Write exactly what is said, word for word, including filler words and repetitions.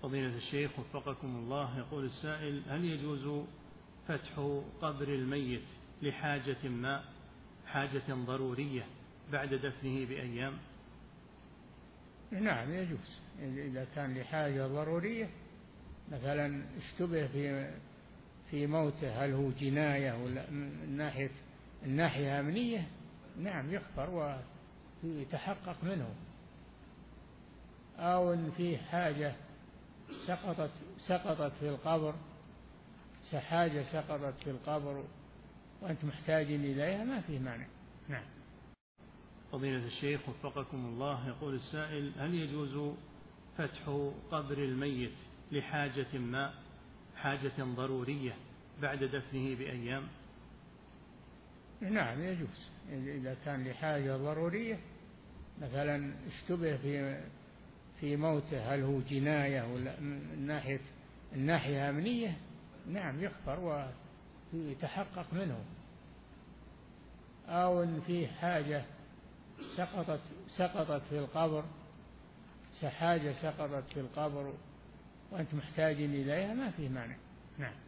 فضيلة الشيخ وفقكم الله، يقول السائل: هل يجوز فتح قبر الميت لحاجة ما حاجة ضرورية بعد دفنه بأيام؟ نعم يجوز، إذا كان لحاجة ضرورية، مثلا اشتبه في في موته هل هو جناية ولا من ناحية الناحية أمنية، نعم يخبر ويتحقق منه. أو إن فيه حاجة سقطت سقطت في القبر، حاجة سقطت في القبر وأنت محتاج إليها، ما فيه مانع. نعم. فضيلة الشيخ وفقكم الله، يقول السائل: هل يجوز فتح قبر الميت لحاجة ما حاجة ضرورية بعد دفنه بأيام؟ نعم يجوز، إذا كان لحاجة ضرورية، مثلا اشتبه في في موته هل هو جناية ولا من ناحية الناحية أمنية، نعم يخبر ويتحقق منه. أو إن فيه حاجة سقطت سقطت في القبر، حاجة سقطت في القبر وأنت محتاج إليها، ما فيه مانع. نعم.